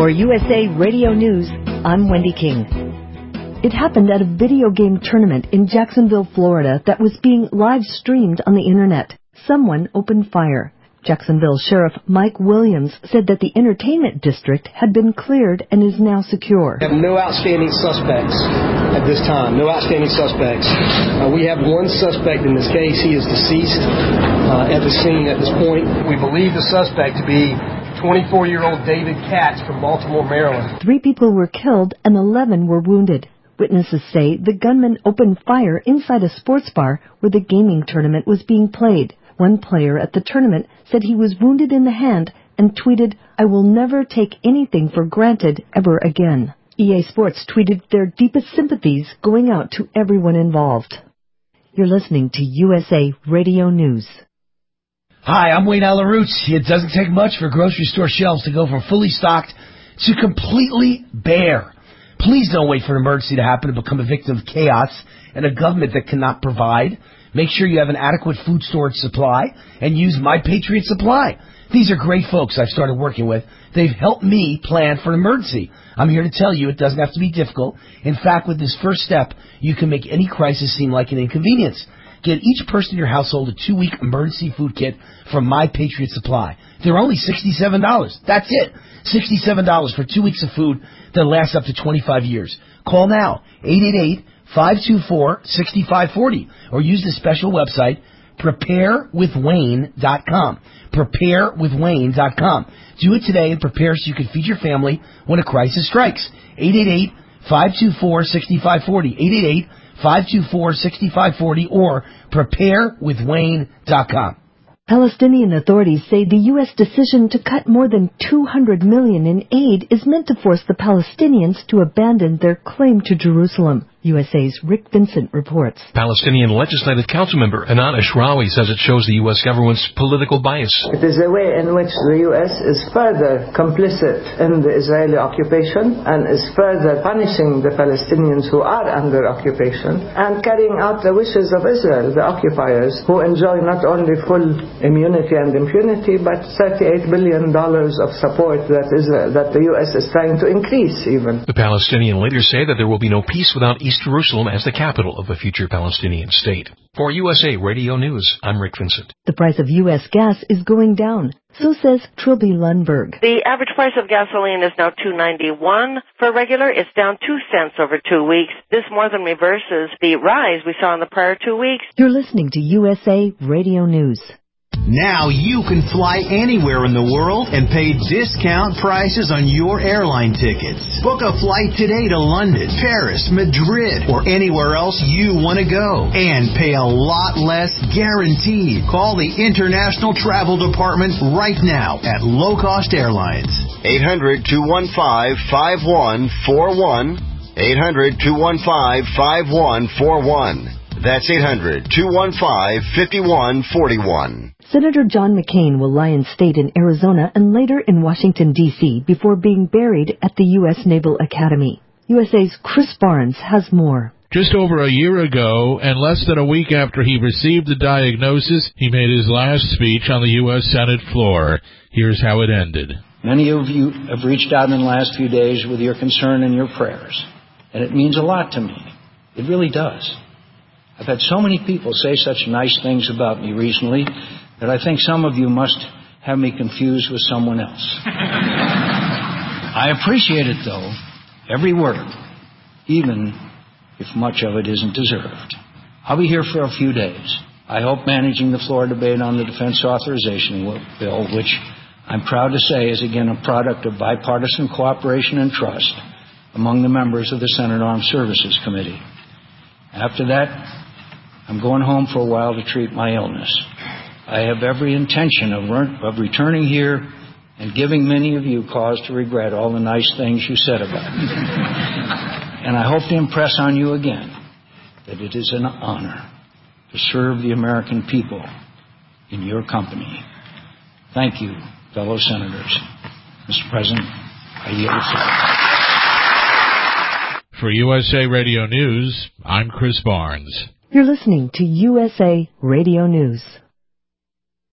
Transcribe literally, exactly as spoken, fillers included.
For U S A Radio News, I'm Wendy King. It happened at a video game tournament in Jacksonville, Florida that was being live streamed on the internet. Someone opened fire. Jacksonville Sheriff Mike Williams said that the entertainment district had been cleared and is now secure. We have no outstanding suspects at this time, no outstanding suspects. Uh, we have one suspect in this case. He is deceased uh, at the scene at this point. We believe the suspect to be twenty-four-year-old David Katz from Baltimore, Maryland. Three people were killed and eleven were wounded. Witnesses say the gunman opened fire inside a sports bar where the gaming tournament was being played. One player at the tournament said he was wounded in the hand and tweeted, "I will never take anything for granted ever again." E A Sports tweeted their deepest sympathies going out to everyone involved. You're listening to U S A Radio News. Hi, I'm Wayne Alaroots. It doesn't take much for grocery store shelves to go from fully stocked to completely bare. Please don't wait for an emergency to happen to become a victim of chaos and a government that cannot provide. Make sure you have an adequate food storage supply and use My Patriot Supply. These are great folks I've started working with. They've helped me plan for an emergency. I'm here to tell you it doesn't have to be difficult. In fact, with this first step, you can make any crisis seem like an inconvenience. Get each person in your household a two-week emergency food kit from My Patriot Supply. They're only sixty-seven dollars. That's it. sixty-seven dollars for two weeks of food that lasts up to twenty-five years. Call now, eight eight eight, five two four, six five four zero, or use the special website, prepare with wayne dot com. prepare with wayne dot com. Do it today and prepare so you can feed your family when a crisis strikes. eight eight eight, five two four, six five four zero. eight eight eight, five two four, six five four zero or prepare with wayne dot com. Palestinian authorities say the U S decision to cut more than two hundred million dollars in aid is meant to force the Palestinians to abandon their claim to Jerusalem. U S A's Rick Vincent reports. Palestinian Legislative Council member Hanan Ashrawi says it shows the U S government's political bias. It is a way in which the U S is further complicit in the Israeli occupation and is further punishing the Palestinians who are under occupation and carrying out the wishes of Israel, the occupiers, who enjoy not only full immunity and impunity, but thirty-eight billion dollars of support that Israel, that the U S is trying to increase even. The Palestinian leaders say that there will be no peace without East Jerusalem as the capital of a future Palestinian state. For U S A Radio News, I'm Rick Vincent. The price of U S gas is going down. So says Trilby Lundberg. The average price of gasoline is now two ninety-one. For regular, it's down two cents over two weeks. This more than reverses the rise we saw in the prior two weeks. You're listening to U S A Radio News. Now you can fly anywhere in the world and pay discount prices on your airline tickets. Book a flight today to London, Paris, Madrid, or anywhere else you want to go. And pay a lot less guaranteed. Call the International Travel Department right now at Low Cost Airlines. eight hundred, two one five, five one four one. eight hundred, two one five, five one four one. That's eight hundred, two one five, five one four one. Senator John McCain will lie in state in Arizona and later in Washington, D C before being buried at the U S Naval Academy. U S A's Chris Barnes has more. Just over a year ago, and less than a week after he received the diagnosis, he made his last speech on the U S Senate floor. Here's how it ended. Many of you have reached out in the last few days with your concern and your prayers, and it means a lot to me. It really does. I've had so many people say such nice things about me recently that I think some of you must have me confused with someone else. I appreciate it, though, every word, even if much of it isn't deserved. I'll be here for a few days. I hope managing the floor debate on the defense authorization bill, which I'm proud to say is again a product of bipartisan cooperation and trust among the members of the Senate Armed Services Committee. After that, I'm going home for a while to treat my illness. I have every intention of, re- of returning here and giving many of you cause to regret all the nice things you said about me. And I hope to impress on you again that it is an honor to serve the American people in your company. Thank you, fellow senators. Mister President, I yield the floor. For U S A Radio News, I'm Chris Barnes. You're listening to U S A Radio News.